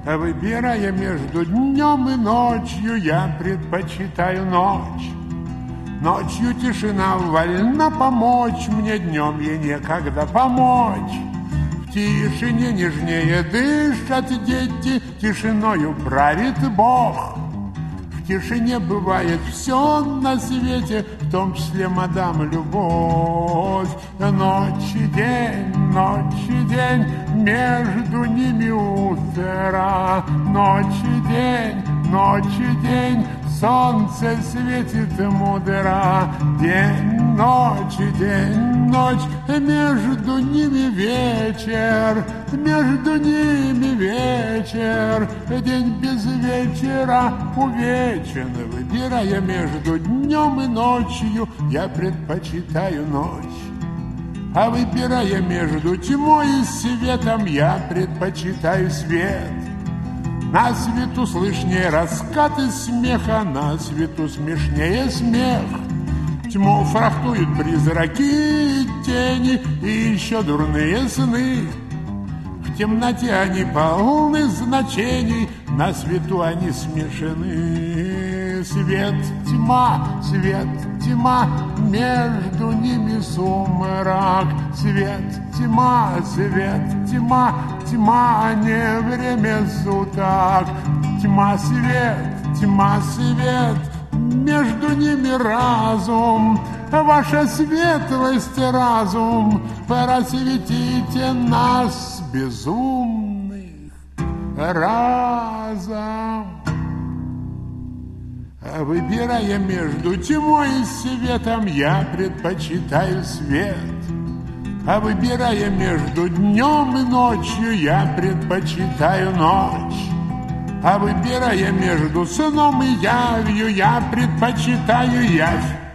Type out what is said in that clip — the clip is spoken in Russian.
Выбирая между днем и ночью, я предпочитаю ночь. Ночью тишина вольна помочь мне, днем ей некогда помочь. В тишине нежнее дышат дети, тишиною правит Бог. В тишине бывает все на свете, в том числе, мадам, любовь. Ночь и день, между ними утро. Ночь и день, солнце светит мудро. День, ночь, между ними вечер. Между ними вечер, день без вечера увечен. Выбирая между днем и ночью, я предпочитаю ночь. А выбирая между тьмой и светом, я предпочитаю свет. На свету слышнее раскаты смеха, на свету смешнее смех. Тьму фрахтуют призраки и тени, и еще дурные сны. В темноте они полны значений, на свету они смешаны. Свет, тьма, между ними сумрак. Свет, тьма, тьма, не время суток. Тьма, свет, между ними разум. Ваша светлость, разум, просветите нас, безумных, разом. Выбирая между тьмой и светом, я предпочитаю свет. А выбирая между днем и ночью, я предпочитаю ночь. А выбирая между сном и явью, я предпочитаю явь.